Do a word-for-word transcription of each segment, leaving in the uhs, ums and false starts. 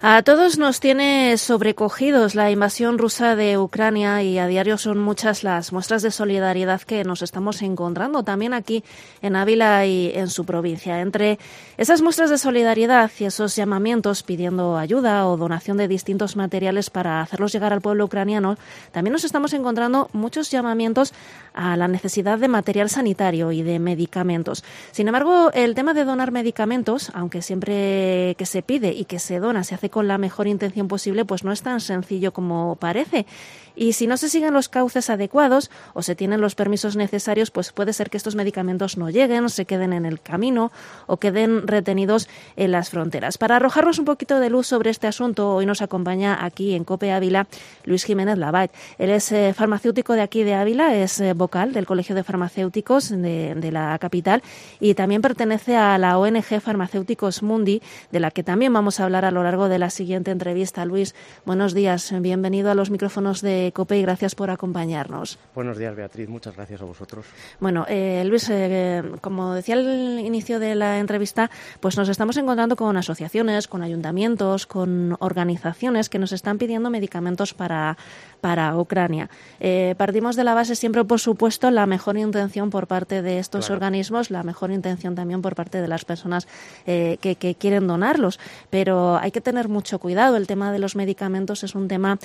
A todos nos tiene sobrecogidos la invasión rusa de Ucrania y a diario son muchas las muestras de solidaridad que nos estamos encontrando también aquí en Ávila y en su provincia. Entre esas muestras de solidaridad y esos llamamientos pidiendo ayuda o donación de distintos materiales para hacerlos llegar al pueblo ucraniano, también nos estamos encontrando muchos llamamientos a la necesidad de material sanitario y de medicamentos. Sin embargo, el tema de donar medicamentos, aunque siempre que se pide y que se dona se hace con la mejor intención posible, pues no es tan sencillo como parece. Y si no se siguen los cauces adecuados o se tienen los permisos necesarios, pues puede ser que estos medicamentos no lleguen, se queden en el camino o queden retenidos en las fronteras. Para arrojarnos un poquito de luz sobre este asunto, hoy nos acompaña aquí en COPE Ávila Luis Jiménez Lavall. Él es eh, farmacéutico de aquí de Ávila, es eh, vocal del Colegio de Farmacéuticos de, de la capital y también pertenece a la O N G Farmacéuticos Mundi, de la que también vamos a hablar a lo largo de la siguiente entrevista. Luis, buenos días, bienvenido a los micrófonos de COPE y gracias por acompañarnos. Buenos días, Beatriz, muchas gracias a vosotros. Bueno, eh, Luis, eh, como decía al inicio de la entrevista, pues nos estamos encontrando con asociaciones, con ayuntamientos, con organizaciones que nos están pidiendo medicamentos para, para Ucrania. Eh, partimos de la base siempre, por supuesto, la mejor intención por parte de estos Claro. organismos, la mejor intención también por parte de las personas eh, que, que quieren donarlos, pero hay que tener mucho cuidado. El tema de los medicamentos es un tema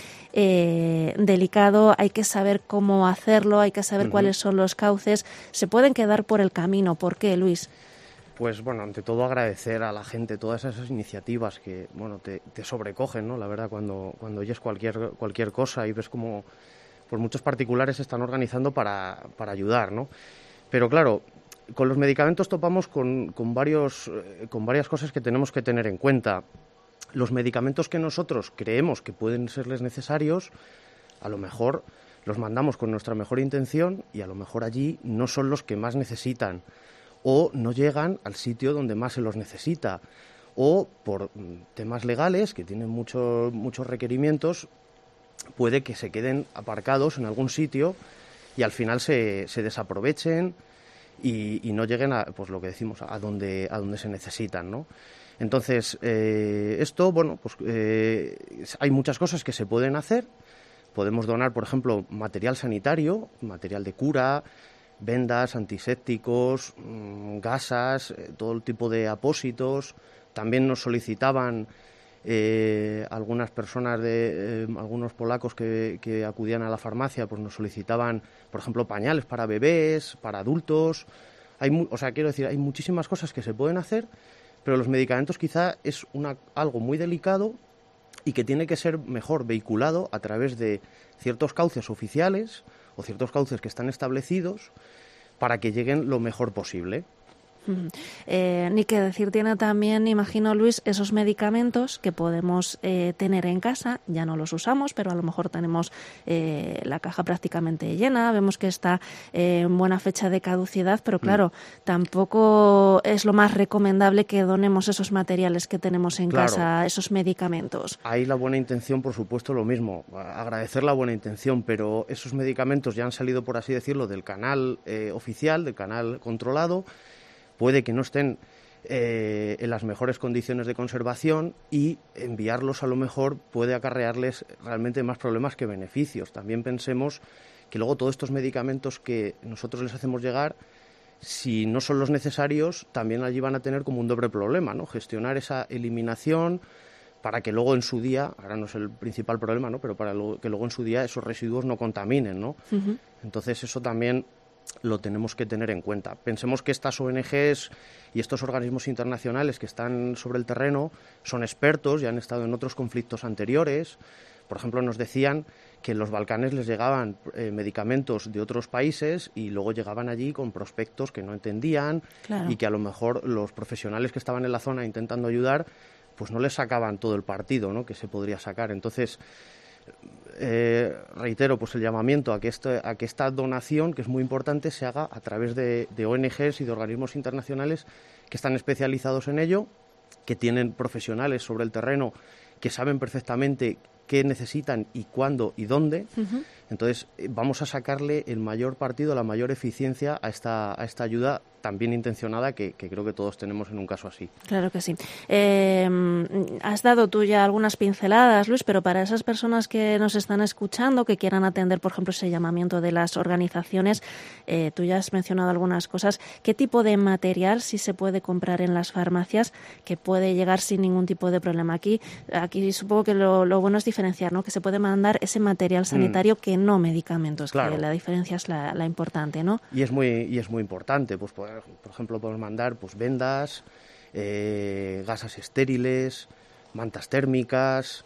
eh, delicado, hay que saber cómo hacerlo, hay que saber uh-huh. cuáles son los cauces. Se pueden quedar por el camino. ¿Por qué, Luis? Pues bueno, ante todo agradecer a la gente todas esas iniciativas que bueno te, te sobrecogen, ¿no? La verdad, cuando, cuando oyes cualquier, cualquier cosa y ves como pues muchos particulares se están organizando para, para ayudar, ¿no? Pero claro, con los medicamentos topamos con, con, varios, eh, con varias cosas que tenemos que tener en cuenta. Los medicamentos que nosotros creemos que pueden serles necesarios, a lo mejor los mandamos con nuestra mejor intención y a lo mejor allí no son los que más necesitan o no llegan al sitio donde más se los necesita o por temas legales que tienen mucho, muchos requerimientos puede que se queden aparcados en algún sitio y al final se, se desaprovechen y, y no lleguen a, pues lo que decimos, a donde, a donde se necesitan, ¿no? Entonces, eh, esto, bueno, pues eh, hay muchas cosas que se pueden hacer. Podemos donar, por ejemplo, material sanitario, material de cura, vendas, antisépticos, mmm, gasas, eh, todo el tipo de apósitos. También nos solicitaban eh, algunas personas, de eh, algunos polacos que, que acudían a la farmacia, pues nos solicitaban, por ejemplo, pañales para bebés, para adultos. Hay, mu- o sea, quiero decir, hay muchísimas cosas que se pueden hacer, pero los medicamentos quizá es una, algo muy delicado y que tiene que ser mejor vehiculado a través de ciertos cauces oficiales o ciertos cauces que están establecidos para que lleguen lo mejor posible. Eh, ni que decir tiene también, imagino, Luis, esos medicamentos que podemos eh, tener en casa, ya no los usamos, pero a lo mejor tenemos eh, la caja prácticamente llena, vemos que está eh, en buena fecha de caducidad, pero claro, mm. tampoco es lo más recomendable que donemos esos materiales que tenemos en claro. casa, esos medicamentos. Ahí la buena intención, por supuesto, lo mismo, agradecer la buena intención, pero esos medicamentos ya han salido, por así decirlo, del canal eh, oficial, del canal controlado. Puede que no estén eh, en las mejores condiciones de conservación y enviarlos a lo mejor puede acarrearles realmente más problemas que beneficios. También pensemos que luego todos estos medicamentos que nosotros les hacemos llegar, si no son los necesarios, también allí van a tener como un doble problema, ¿no? Gestionar esa eliminación para que luego en su día, ahora no es el principal problema, ¿no? Pero para lo, que luego en su día esos residuos no contaminen, ¿no? Uh-huh. Entonces eso también lo tenemos que tener en cuenta. Pensemos que estas O N Ges y estos organismos internacionales que están sobre el terreno son expertos y han estado en otros conflictos anteriores. Por ejemplo, nos decían que en los Balcanes les llegaban eh, medicamentos de otros países y luego llegaban allí con prospectos que no entendían claro. y que a lo mejor los profesionales que estaban en la zona intentando ayudar pues no les sacaban todo el partido, ¿no?, que se podría sacar. Entonces, Eh, reitero pues el llamamiento a que, este, a que esta donación, que es muy importante, se haga a través de, de O N Ges y de organismos internacionales que están especializados en ello, que tienen profesionales sobre el terreno que saben perfectamente qué necesitan y cuándo y dónde. Uh-huh. Entonces vamos a sacarle el mayor partido, la mayor eficiencia a esta, a esta ayuda tan bien intencionada que, que creo que todos tenemos en un caso así. Claro que sí. Eh, has dado tú ya algunas pinceladas, Luis, pero para esas personas que nos están escuchando, que quieran atender, por ejemplo, ese llamamiento de las organizaciones, eh, tú ya has mencionado algunas cosas. ¿Qué tipo de material sí se puede comprar en las farmacias que puede llegar sin ningún tipo de problema? Aquí, aquí supongo que lo, lo bueno es diferenciar, ¿no? Que se puede mandar ese material sanitario mm. que no medicamentos, claro. Que la diferencia es la, la importante, ¿no? Y es muy, y es muy importante, pues por, por ejemplo, podemos mandar pues vendas, eh, gasas estériles, mantas térmicas,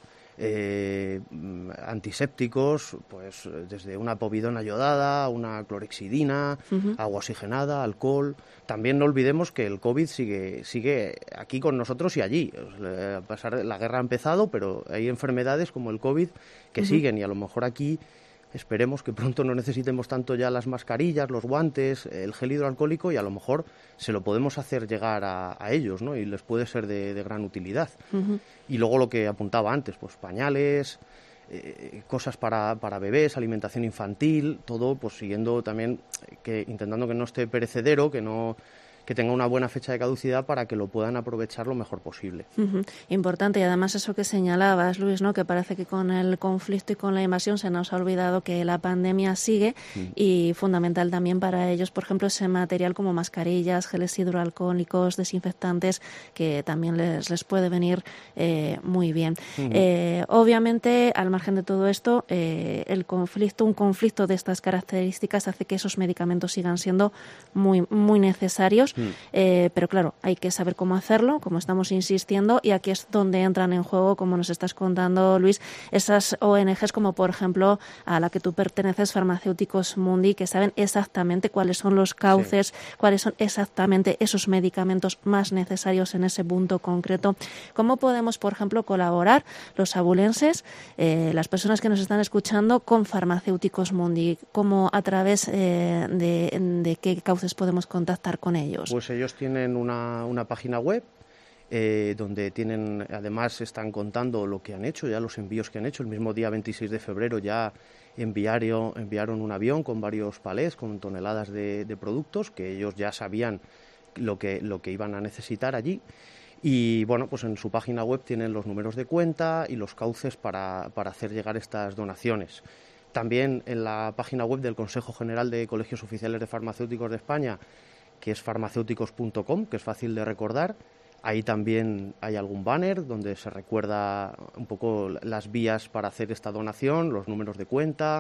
eh, antisépticos, pues desde una povidona yodada, una clorexidina, uh-huh. agua oxigenada, alcohol. También no olvidemos que el COVID sigue sigue aquí con nosotros y allí. A pesar de la guerra ha empezado, pero hay enfermedades como el COVID que uh-huh. siguen, y a lo mejor aquí esperemos que pronto no necesitemos tanto ya las mascarillas, los guantes, el gel hidroalcohólico, y a lo mejor se lo podemos hacer llegar a, a ellos, ¿no? Y les puede ser de, de gran utilidad. Uh-huh. Y luego lo que apuntaba antes, pues pañales, eh, cosas para, para bebés, alimentación infantil, todo pues siguiendo también, que intentando que no esté perecedero, que no... que tenga una buena fecha de caducidad para que lo puedan aprovechar lo mejor posible. Uh-huh. Importante, y además eso que señalabas, Luis, ¿no? Que parece que con el conflicto y con la invasión se nos ha olvidado que la pandemia sigue uh-huh. y fundamental también para ellos, por ejemplo, ese material como mascarillas, geles hidroalcohólicos, desinfectantes, que también les, les puede venir eh, muy bien. Uh-huh. Eh, obviamente, al margen de todo esto, eh, el conflicto, un conflicto de estas características hace que esos medicamentos sigan siendo muy, muy necesarios. Eh, pero claro, hay que saber cómo hacerlo, como estamos insistiendo, y aquí es donde entran en juego, como nos estás contando, Luis, esas O N Ges como por ejemplo a la que tú perteneces, Farmacéuticos Mundi, que saben exactamente cuáles son los cauces, sí. cuáles son exactamente esos medicamentos más necesarios en ese punto concreto. ¿Cómo podemos, por ejemplo, colaborar los abulenses, eh, las personas que nos están escuchando, con Farmacéuticos Mundi? ¿Cómo, a través eh, de, de qué cauces podemos contactar con ellos? Pues ellos tienen una, una página web eh, donde tienen, además están contando lo que han hecho, ya los envíos que han hecho. El mismo día veintiséis de febrero ya enviaron, enviaron un avión con varios palés, con toneladas de, de productos que ellos ya sabían lo que, lo que iban a necesitar allí. Y bueno, pues en su página web tienen los números de cuenta y los cauces para, para hacer llegar estas donaciones. También en la página web del Consejo General de Colegios Oficiales de Farmacéuticos de España, que es farmacéuticos punto com, que es fácil de recordar. Ahí también hay algún banner donde se recuerda un poco las vías para hacer esta donación, los números de cuenta,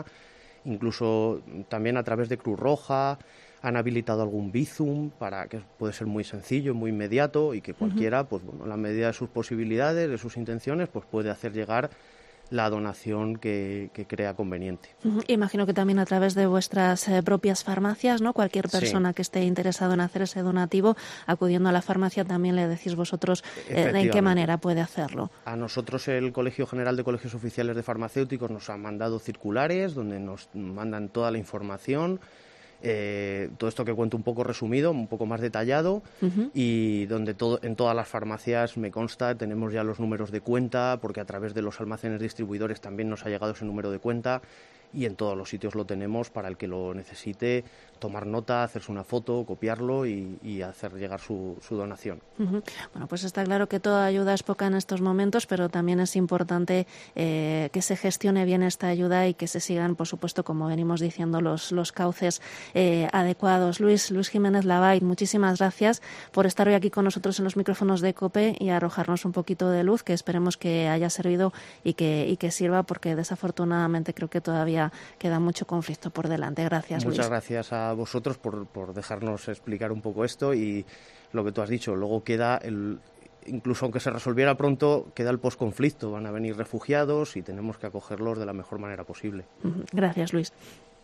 incluso también a través de Cruz Roja han habilitado algún Bizum, para que puede ser muy sencillo, muy inmediato, y que cualquiera, pues bueno, en la medida de sus posibilidades, de sus intenciones, pues puede hacer llegar la donación que, que crea conveniente. Uh-huh. Imagino que también a través de vuestras eh, propias farmacias, ¿no? Cualquier persona sí. que esté interesado en hacer ese donativo, acudiendo a la farmacia, también le decís vosotros eh, de en qué manera puede hacerlo. A nosotros el Colegio General de Colegios Oficiales de Farmacéuticos nos ha mandado circulares donde nos mandan toda la información. Eh, todo esto que cuento un poco resumido, un poco más detallado, uh-huh. y donde todo, en todas las farmacias, me consta, tenemos ya los números de cuenta, porque a través de los almacenes distribuidores también nos ha llegado ese número de cuenta, y en todos los sitios lo tenemos para el que lo necesite tomar nota, hacerse una foto, copiarlo y, y hacer llegar su, su donación. Uh-huh. Bueno, pues está claro que toda ayuda es poca en estos momentos, pero también es importante eh, que se gestione bien esta ayuda y que se sigan, por supuesto, como venimos diciendo, los, los cauces eh, adecuados. Luis, Luis Jiménez Lavait, muchísimas gracias por estar hoy aquí con nosotros en los micrófonos de COPE y arrojarnos un poquito de luz, que esperemos que haya servido y que, y que sirva, porque desafortunadamente creo que todavía queda mucho conflicto por delante. Gracias, Muchas Luis. gracias a vosotros por, por dejarnos explicar un poco esto, y lo que tú has dicho, luego queda el, incluso aunque se resolviera pronto, queda el posconflicto, van a venir refugiados y tenemos que acogerlos de la mejor manera posible. Gracias, Luis.